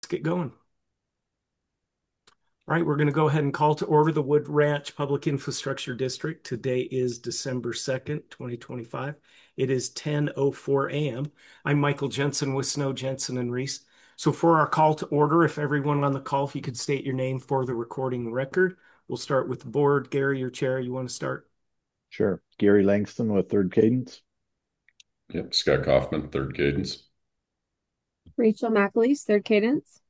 get going. All right, we're going to go ahead and call to order the Wood Ranch Public Infrastructure District. Today is December 2nd, 2025. It is 10:04 a.m. I'm Michael Jensen with Snow Jensen and Reese. So for our call to order, if everyone on the call, if you could state your name for the recording record. We'll start with the board. Gary, your chair, you want to start? Sure. Gary Langston with Third Cadence. Yep, Scott Kaufman, third cadence. Rachel McAleese, third cadence.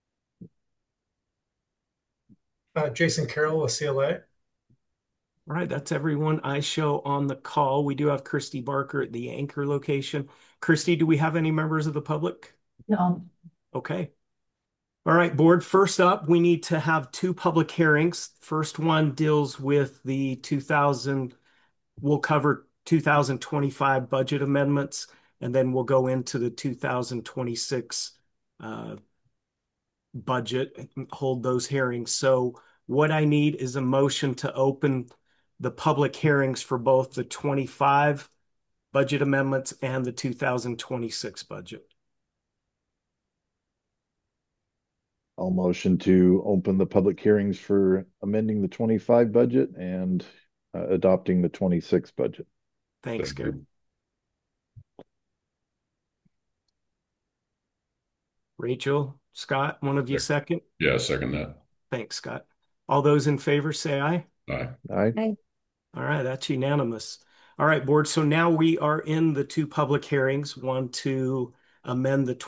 Jason Carroll with CLA. All right, that's everyone I show on the call. We do have Christy Barker at the anchor location. Christy, do we have any members of the public? No. Okay. All right, board. First up, we need to have two public hearings. First one deals with we'll cover 2025 budget amendments, and then we'll go into the 2026 budget and hold those hearings. So what I need is a motion to open the public hearings for both the 25 budget amendments and the 2026 budget. I'll motion to open the public hearings for amending the 25 budget and adopting the 26 budget. Thanks, Thank Gary. you. Rachel, Scott, one of you second? Yeah, second that. Thanks, Scott. All those in favor say aye. Aye. Aye. All right, that's unanimous. All right, board. So now we are in the two public hearings, one to amend the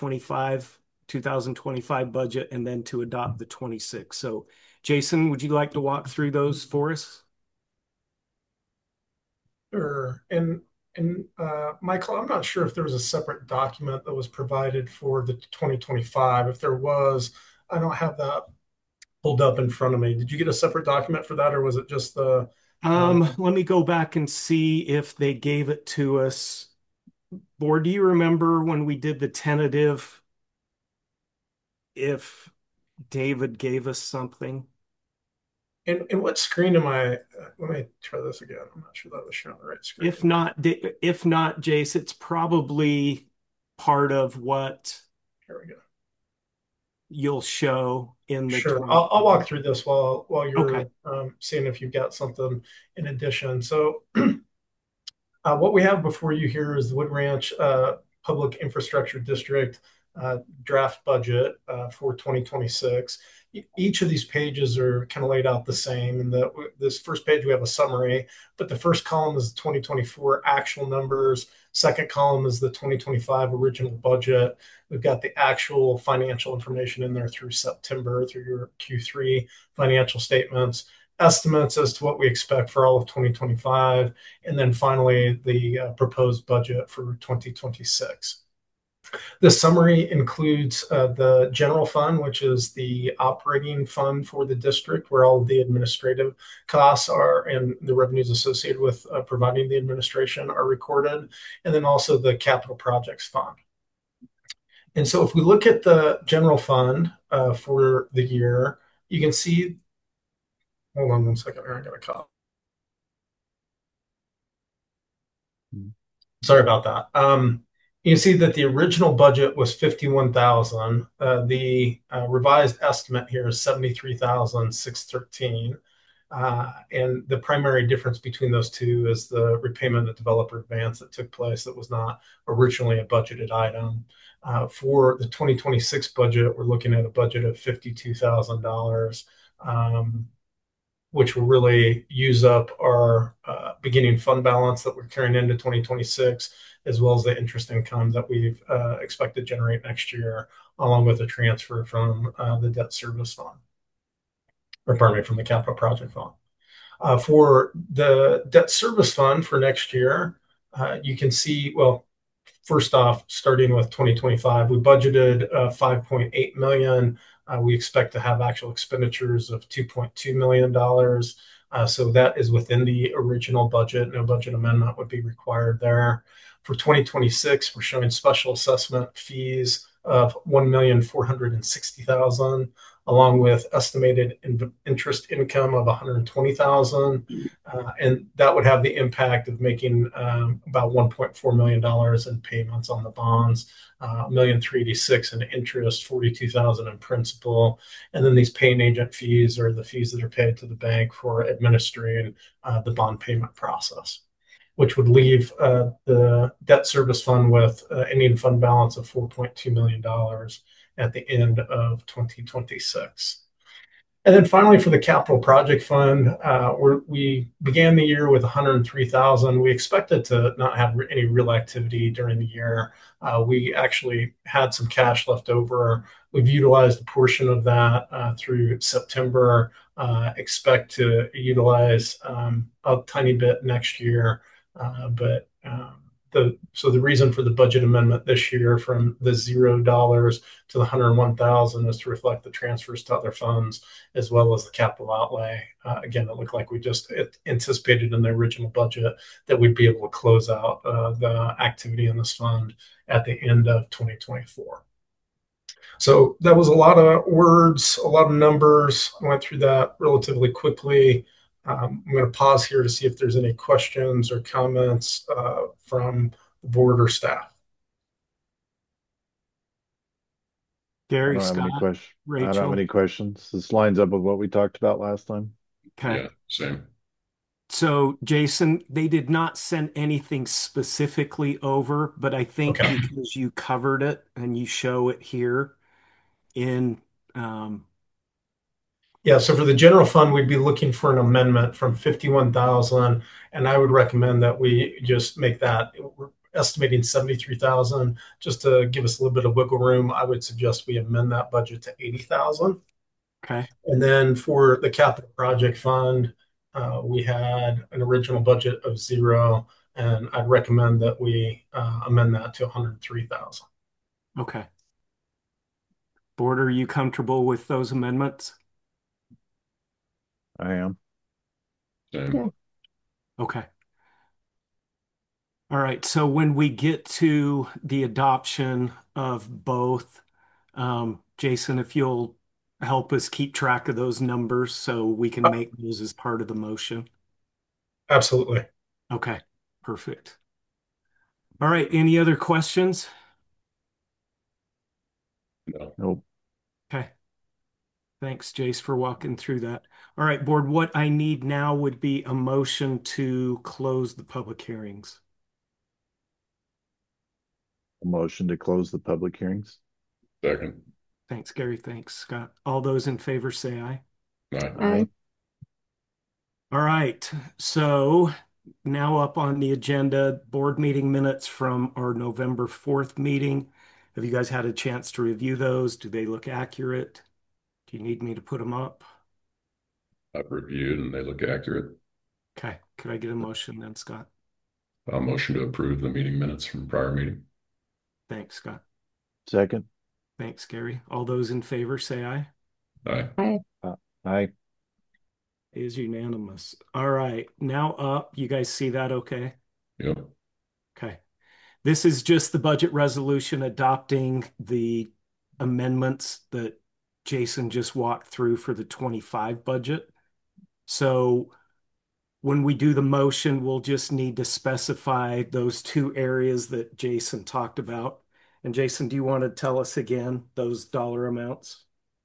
2025 budget and then to adopt the 26. So Jason, would you like to walk through those for us? Sure. And Michael, I'm not sure if there was a separate document that was provided for the 2025. If there was, I don't have that pulled up in front of me. Did you get a separate document for that, or was it just the? Let me go back and see if they gave it to us. Board, do you remember when we did the tentative, if David gave us something? And what screen am I? Let me try this again. I'm not sure that was showing the right screen. If not, Jace, it's probably part of what Here we go. you'll show in the Sure. 20. I'll walk through this while Okay. you're seeing if you've got something in addition. So what we have before you here is the Wood Ranch Public Infrastructure District draft budget for 2026. Each of these pages are kind of laid out the same. And this first page, we have a summary, but the first column is the 2024 actual numbers. Second column is the 2025 original budget. We've got the actual financial information in there through September, through your Q3 financial statements, estimates as to what we expect for all of 2025, and then finally the proposed budget for 2026. The summary includes the general fund, which is the operating fund for the district, where all of the administrative costs are and the revenues associated with providing the administration are recorded, and then also the capital projects fund. And so if we look at the general fund for the year, you can see, hold on one second here, I got a call. Sorry about that. You see that the original budget was 51,000. The revised estimate here is 73,613. And the primary difference between those two is the repayment of developer advance that took place that was not originally a budgeted item. For the 2026 budget, we're looking at a budget of $52,000, which will really use up our beginning fund balance that we're carrying into 2026, as well as the interest income that we've expect to generate next year, along with a transfer from the debt service fund, or pardon me, from the capital project fund. For the debt service fund for next year, you can see, well, first off, starting with 2025, we budgeted $5.8 million. We expect to have actual expenditures of $2.2 million. So that is within the original budget. No budget amendment would be required there. For 2026, we're showing special assessment fees of $1,460,000, along with estimated interest income of $120,000. And that would have the impact of making about $1.4 million in payments on the bonds, $1,386,000 in interest, $42,000 in principal. And then these paying agent fees are the fees that are paid to the bank for administering the bond payment process, which would leave the debt service fund with an ending fund balance of $4.2 million at the end of 2026. And then finally, for the capital project fund, we began the year with $103,000. We expected to not have any real activity during the year. We actually had some cash left over. We've utilized a portion of that through September. Expect to utilize a tiny bit next year. But so the reason for the budget amendment this year from the $0 to the $101,000 is to reflect the transfers to other funds as well as the capital outlay. Again, it looked like we just anticipated in the original budget that we'd be able to close out the activity in this fund at the end of 2024. So that was a lot of words, a lot of numbers. I went through that relatively quickly. I'm going to pause here to see if there's any questions or comments from the board or staff. Gary, I don't have any Scott, questions. I don't have Rachel. any questions. This lines up with what we talked about last time. Okay. Yeah, same. So, Jason, they did not send anything specifically over, but I think Okay. because you covered it and you show it here in, Yeah, so for the general fund, we'd be looking for an amendment from 51,000, and I would recommend that we just make that, we're estimating 73,000, just to give us a little bit of wiggle room. I would suggest we amend that budget to 80,000. okay, And then for the capital project fund, we had an original budget of 0, and I'd recommend that we amend that to 103,000. okay. Board, are you comfortable with those amendments? I am. Same. Yeah. Okay. All right, so when we get to the adoption of both, Jason, if you'll help us keep track of those numbers so we can make those as part of the motion. Absolutely. Okay, perfect. All right, any other questions? No. Nope. Okay. Thanks, Jace, for walking through that. All right, board, what I need now would be a motion to close the public hearings. A motion to close the public hearings. Second. Thanks, Gary. Thanks, Scott. All those in favor say aye. Aye. Aye. All right, so now up on the agenda, board meeting minutes from our November 4th meeting. Have you guys had a chance to review those? Do they look accurate? Do you need me to put them up? I've reviewed and they look accurate. Okay, could I get a motion then, Scott? I'll motion to approve the meeting minutes from prior meeting. Thanks, Scott. Second. Thanks, Gary. All those in favor say aye. Aye. Aye. Aye. It is unanimous. All right, now up. You guys see that okay? Yep. Okay. This is just the budget resolution adopting the amendments that Jason just walked through for the 25 budget. So when we do the motion, we'll just need to specify those two areas that Jason talked about. And Jason, do you want to tell us again those dollar amounts?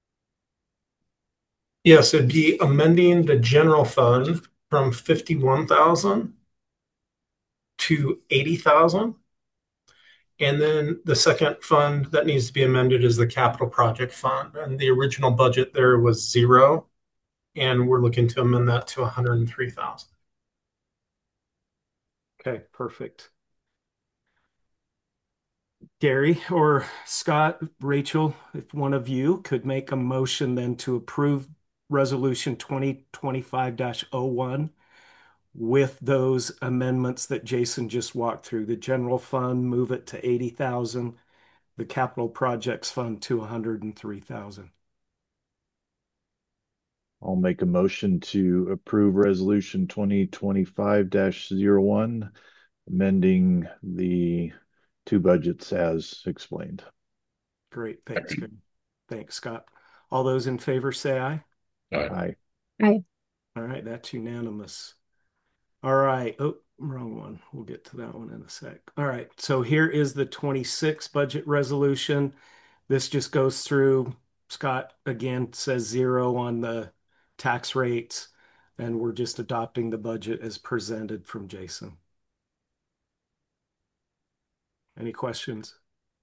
Yes, it'd be amending the general fund from 51,000 to 80,000. And then the second fund that needs to be amended is the capital project fund. And the original budget there was 0, and we're looking to amend that to 103,000. Okay, perfect. Gary or Scott, Rachel, if one of you could make a motion then to approve Resolution 2025-01 with those amendments that Jason just walked through. The general fund, move it to 80,000. The capital projects fund to 103,000. I'll make a motion to approve resolution 2025-01, amending the two budgets as explained. Great, thanks, Gary. Thanks, Scott. All those in favor say aye. Aye. Aye. Aye. All right, that's unanimous. All right. Oh, wrong one. We'll get to that one in a sec. All right. So here is the 26 budget resolution. This just goes through. Scott again says zero on the tax rates, and we're just adopting the budget as presented from Jason. Any questions?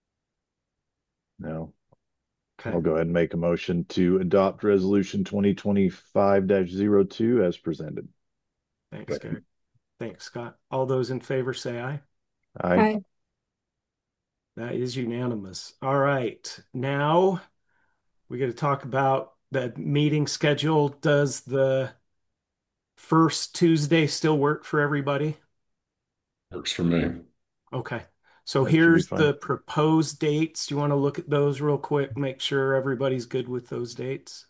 No. Okay. I'll go ahead and make a motion to adopt resolution 2025-02 as presented. Thanks, Gary. Thanks, Scott. All those in favor say aye. Aye. Aye. That is unanimous. All right. Now we got to talk about the meeting schedule. Does the first Tuesday still work for everybody? Works for me. Okay. So That should be here's fine. the proposed dates. Do you want to look at those real quick? Make sure everybody's good with those dates.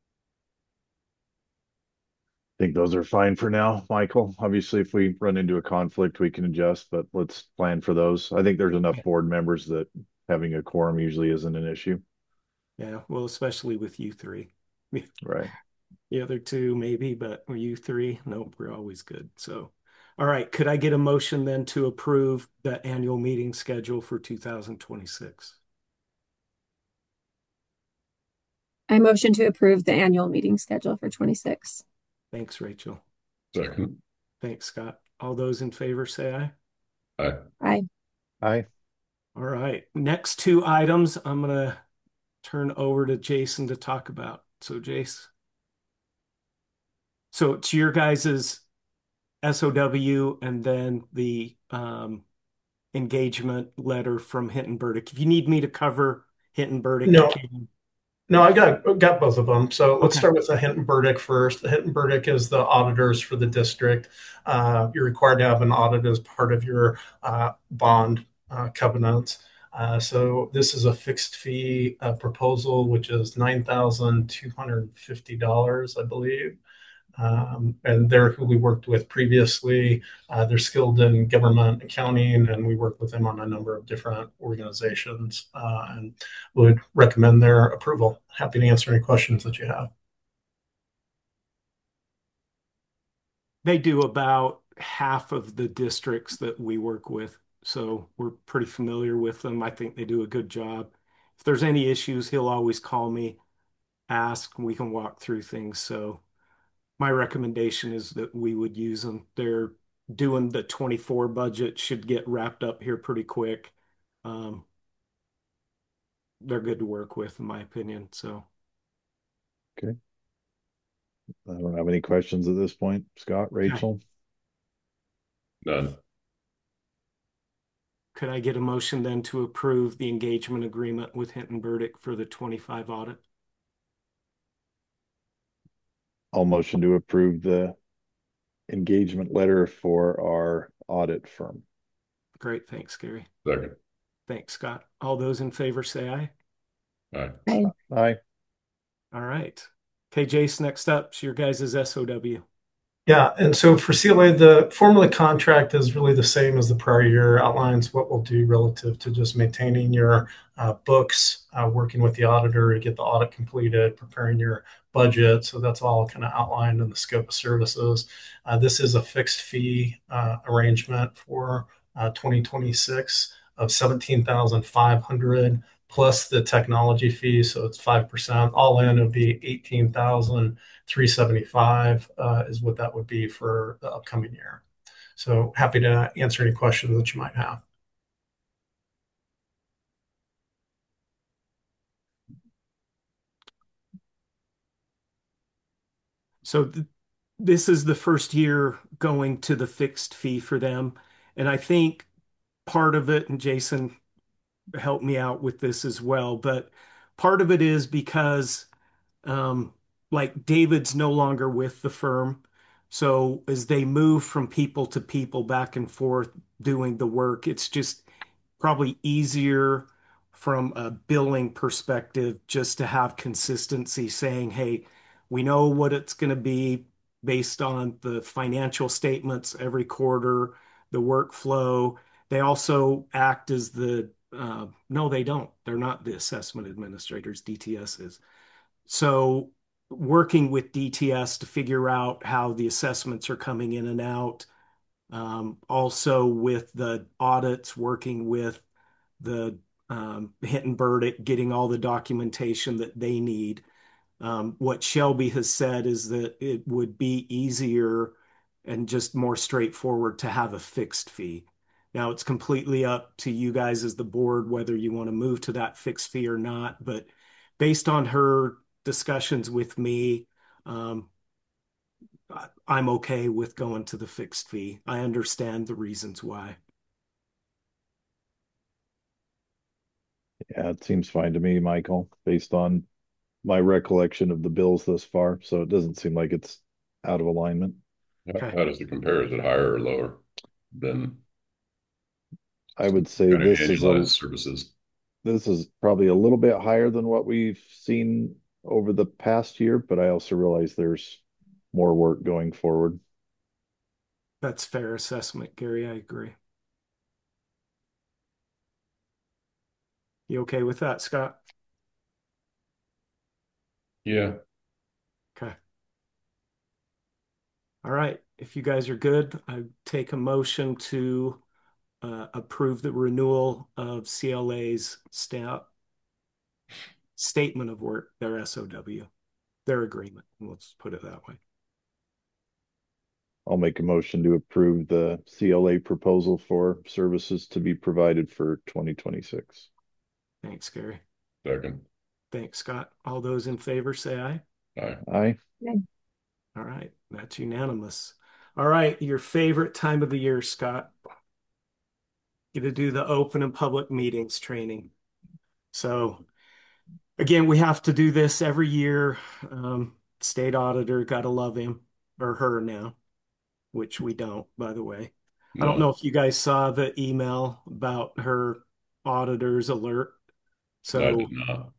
I think those are fine for now, Michael. Obviously, if we run into a conflict, we can adjust, but let's plan for those. I think there's enough board members that having a quorum usually isn't an issue. Yeah, well, especially with you three. Right. The other two, maybe, but you three, nope, we're always good. So, all right, could I get a motion then to approve the annual meeting schedule for 2026? I motion to approve the annual meeting schedule for 26. Thanks, Rachel. Second. Thanks, Scott. All those in favor say aye. Aye. Aye. Aye. All right, next two items I'm going to turn over to Jason to talk about. So, Jace. So it's your guys's SOW and then the engagement letter from Hinton Burdick. If you need me to cover Hinton Burdick, No, you can. no, I got both of them. So let's Okay. start with the Hinton Burdick first. The Hinton Burdick is the auditors for the district. You're required to have an audit as part of your bond covenants. So this is a fixed fee proposal, which is $9,250, I believe. And they're who we worked with previously. They're skilled in government accounting, and we work with them on a number of different organizations and would recommend their approval. Happy to answer any questions that you have. They do about half of the districts that we work with. So we're pretty familiar with them. I think they do a good job. If there's any issues, he'll always call me, ask, and we can walk through things. So my recommendation is that we would use them. They're doing the 24 budget, should get wrapped up here pretty quick. Um, they're good to work with, in my opinion. So, Okay. I don't have any questions at this point. Scott, Rachel? None. could I get a motion then to approve the engagement agreement with Hinton Burdick for the 25 audit? I'll motion to approve the engagement letter for our audit firm. Great. Thanks, Gary. Second. Thanks, Scott. All those in favor say aye. Aye. Aye. Aye. All right. Okay, Jace, next up, it's your guys' SOW. Yeah, and so for CLA, the formula contract is really the same as the prior year, outlines what we'll do relative to just maintaining your books, working with the auditor to get the audit completed, preparing your budget. So that's all kind of outlined in the scope of services. This is a fixed fee arrangement for 2026 of 17,500 plus the technology fee. So it's 5%. All in, it would be 18,375 is what that would be for the upcoming year. So happy to answer any questions that you might have. So this is the first year going to the fixed fee for them. And I think part of it, and Jason helped me out with this as well, but part of it is because like David's no longer with the firm. So as they move from people to people back and forth doing the work, it's just probably easier from a billing perspective just to have consistency saying, hey, we know what it's going to be based on the financial statements every quarter, the workflow. They also act as the, no, they don't. They're not the assessment administrators, DTS is. So working with DTS to figure out how the assessments are coming in and out. Also with the audits, working with the Hinton Burdick, getting all the documentation that they need. What Shelby has said is that it would be easier and just more straightforward to have a fixed fee. Now, it's completely up to you guys as the board whether you want to move to that fixed fee or not. But based on her discussions with me, um, I'm okay with going to the fixed fee. I understand the reasons why. Yeah, it seems fine to me, Michael, based on my recollection of the bills thus far. So it doesn't seem like it's out of alignment. Okay. How does it compare? Is it higher or lower than I would say kind of annualized services? this is probably a little bit higher than what we've seen over the past year, but I also realize there's more work going forward. That's fair assessment, Gary. I agree. You okay with that, Scott? Yeah. Okay. All right. If you guys are good, I take a motion to approve the renewal of CLA's statement of work, their SOW, their agreement. Let's put it that way. I'll make a motion to approve the CLA proposal for services to be provided for 2026. Thanks, Gary. Second. Thanks, Scott. All those in favor say aye. Aye. Aye. All right. That's unanimous. All right. Your favorite time of the year, Scott. Get to do the open and public meetings training. So again, we have to do this every year. State auditor, gotta love him or her now, which we don't, by the way. I don't No, know if you guys saw the email about her auditor's alert. I did So, not.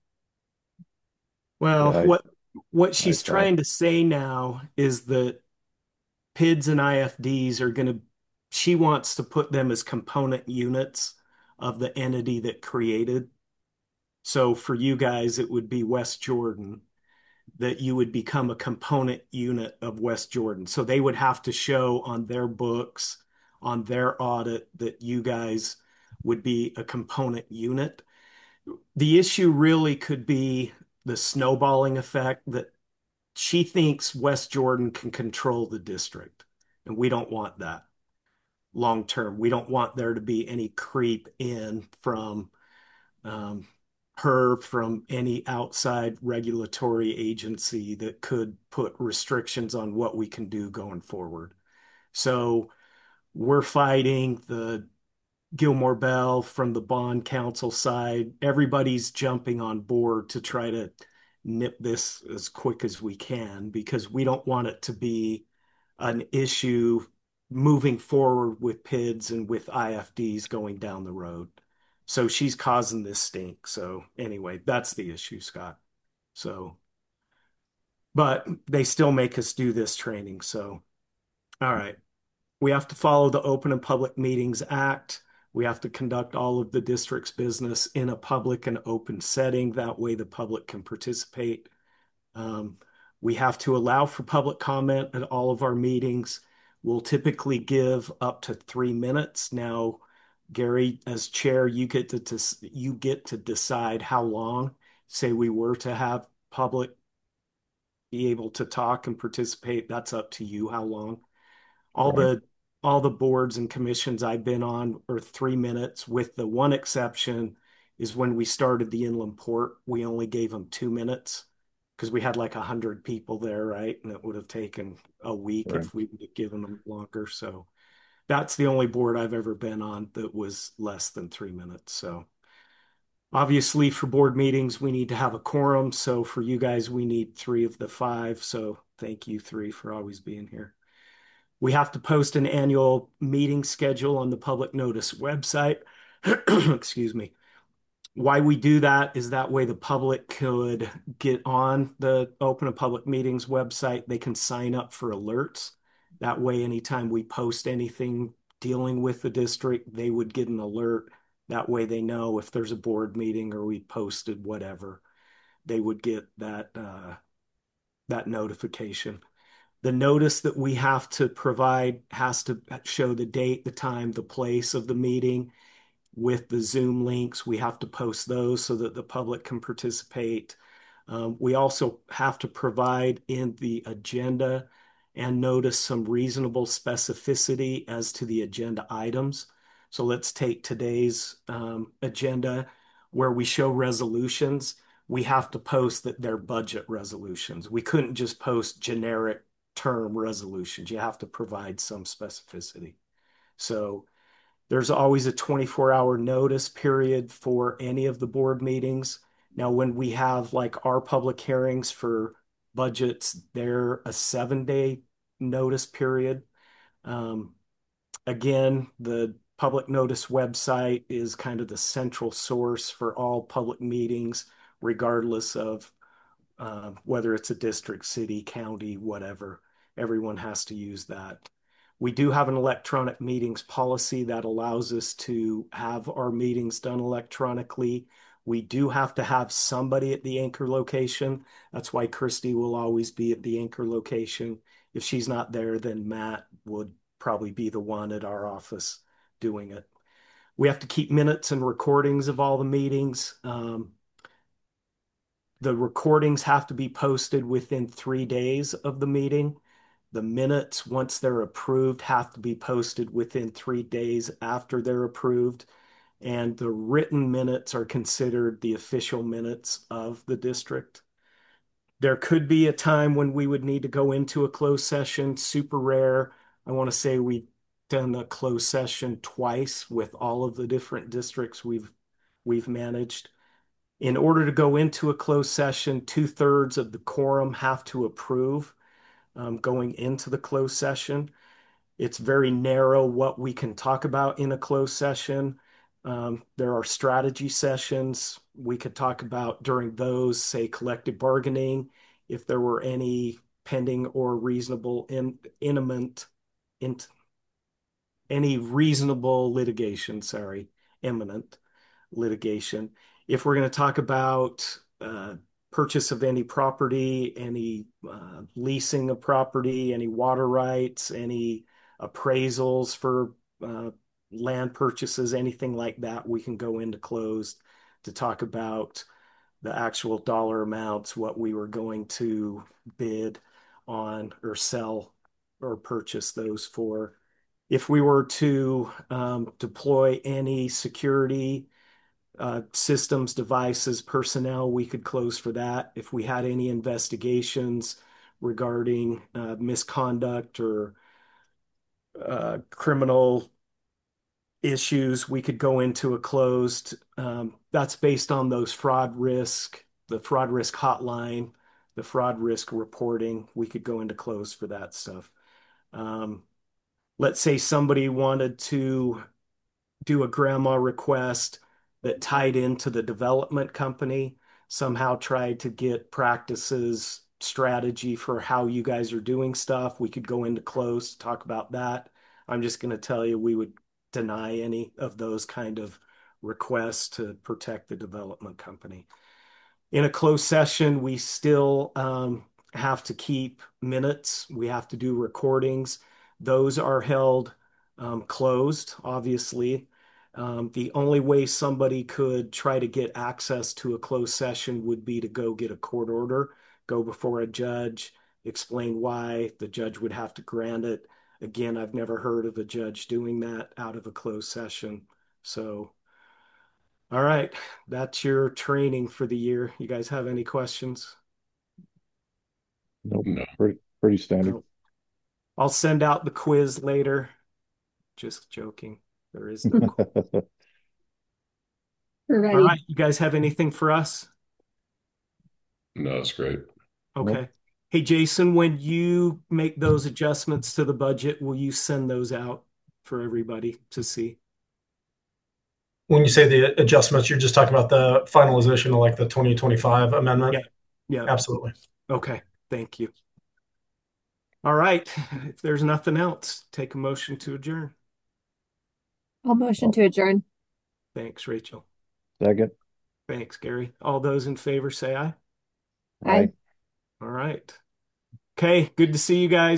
well, Yeah, what I she's saw. trying to say now is that PIDs and IFDs are going to, she wants to put them as component units of the entity that created. So for you guys, it would be West Jordan, that you would become a component unit of West Jordan. So they would have to show on their books, on their audit, that you guys would be a component unit. The issue really could be the snowballing effect that she thinks West Jordan can control the district. And we don't want that long term. We don't want there to be any creep in from um, her, from any outside regulatory agency that could put restrictions on what we can do going forward. So we're fighting the Gilmore Bell from the bond council side. Everybody's jumping on board to try to nip this as quick as we can because we don't want it to be an issue moving forward with PIDs and with IFDs going down the road. So she's causing this stink. So anyway, that's the issue, Scott. So, but they still make us do this training. So, all right. We have to follow the Open and Public Meetings Act. We have to conduct all of the district's business in a public and open setting. That way the public can participate. Um, we have to allow for public comment at all of our meetings. We'll typically give up to 3 minutes. Now, Gary, as chair, you get to decide how long. Say we were to have public be able to talk and participate. That's up to you how long. All Right. the all the boards and commissions I've been on are 3 minutes, with the one exception is when we started the inland port, we only gave them 2 minutes because we had like 100 people there, right? And it would have taken a week if we Correct. would have given them longer. So that's the only board I've ever been on that was less than 3 minutes. So obviously for board meetings, we need to have a quorum. So for you guys, we need three of the five. So thank you three for always being here. We have to post an annual meeting schedule on the public notice website. Excuse me. Why we do that is that way the public could get on the Open and Public Meetings website. They can sign up for alerts. That way, anytime we post anything dealing with the district, they would get an alert. That way, they know if there's a board meeting or we posted whatever. they would get that notification. The notice that we have to provide has to show the date, the time, the place of the meeting with the Zoom links. We have to post those so that the public can participate. We also have to provide in the agenda and notice some reasonable specificity as to the agenda items. So let's take today's agenda where we show resolutions. We have to post that they're budget resolutions. We couldn't just post generic term resolutions. You have to provide some specificity. So there's always a 24-hour notice period for any of the board meetings. Now, when we have like our public hearings for budgets, they're a 7-day notice period. Again, the public notice website is kind of the central source for all public meetings, regardless of whether it's a district, city, county, whatever. Everyone has to use that. We do have an electronic meetings policy that allows us to have our meetings done electronically. We do have to have somebody at the anchor location. That's why Christy will always be at the anchor location. If she's not there, then Matt would probably be the one at our office doing it. We have to keep minutes and recordings of all the meetings. The recordings have to be posted within 3 days of the meeting. The minutes, once they're approved, have to be posted within 3 days after they're approved. And the written minutes are considered the official minutes of the district. There could be a time when we would need to go into a closed session, super rare. I want to say we've done a closed session twice with all of the different districts we've managed. In order to go into a closed session, 2/3 of the quorum have to approve going into the closed session. It's very narrow what we can talk about in a closed session. There are strategy sessions we could talk about during those, say collective bargaining, if there were any pending or reasonable any reasonable litigation, imminent litigation. If we're going to talk about purchase of any property, any leasing of property, any water rights, any appraisals for land purchases, anything like that, we can go into closed to talk about the actual dollar amounts, what we were going to bid on or sell or purchase those for. If we were to deploy any security systems, devices, personnel, we could close for that. If we had any investigations regarding misconduct or criminal issues, we could go into a closed. That's based on those the fraud risk hotline, the fraud risk reporting. We could go into closed for that stuff. Let's say somebody wanted to do a grandma request that tied into the development company, somehow tried to get practices, strategy for how you guys are doing stuff. We could go into close to talk about that. I'm just going to tell you, we would deny any of those kind of requests to protect the development company. In a closed session, we still have to keep minutes. We have to do recordings. Those are held closed, obviously. The only way somebody could try to get access to a closed session would be to go get a court order, go before a judge, explain why. The judge would have to grant it. Again, I've never heard of a judge doing that out of a closed session. So, all right, that's your training for the year. You guys have any questions? Nope. No. Pretty standard. No. I'll send out the quiz later. Just joking. There is no quiz. We're All ready. right, you guys have anything for us? No, it's great. Okay. Hey, Jason, when you make those adjustments to the budget, will you send those out for everybody to see? When you say the adjustments, you're just talking about the finalization of like the 2025 amendment? Yeah. Absolutely. Okay. Thank you. All right. If there's nothing else, take a motion to adjourn. I'll motion to adjourn. Thanks, Rachel. Second. Thanks, Gary. All those in favor say aye. Aye. All right. Okay, good to see you guys.